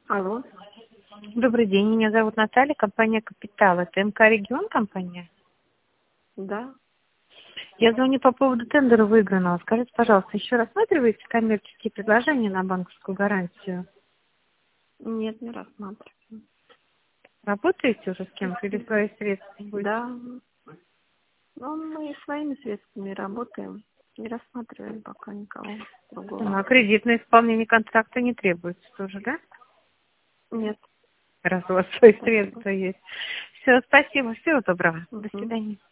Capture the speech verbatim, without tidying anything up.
Алло. Добрый день, меня зовут Наталья, компания «Капитал». Это МК «Регион» компания? Да. Я звоню по поводу тендера выигранного. Скажите, пожалуйста, еще рассматриваете коммерческие предложения на банковскую гарантию? Нет, не рассматриваю. Работаете уже с кем-то или свои средства будете? Да. Ну, мы своими средствами работаем. Не рассматриваем пока никого Ну, а другого. кредитное исполнение контракта не требуется тоже, да? Нет. Раз у вас свои Спасибо. средства есть. Все, спасибо, всего доброго. До Мгм. свидания.